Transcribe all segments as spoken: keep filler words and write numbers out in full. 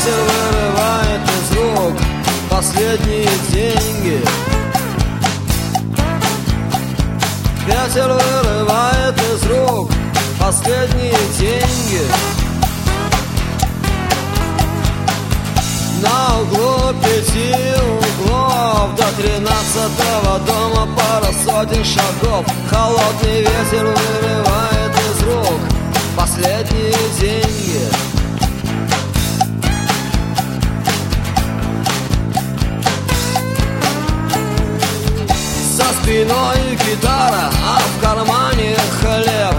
Ветер вырывает из рук последние деньги. Ветер вырывает из рук последние деньги. На углу пяти углов до тринадцатого дома пара сотен шагов. Холодный ветер вырывает из рук последние деньги. За спиной гитара, а в кармане хлеб.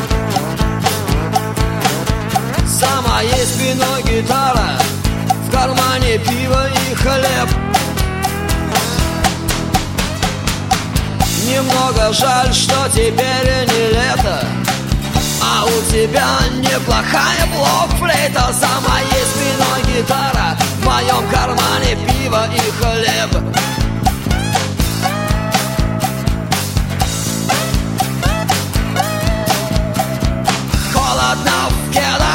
За моей спиной гитара, в кармане пиво и хлеб. Немного жаль, что теперь не лето, а у тебя неплохая блок-флейта. За моей спиной гитара, в моем кармане пиво и хлеб. Холодно в кедах,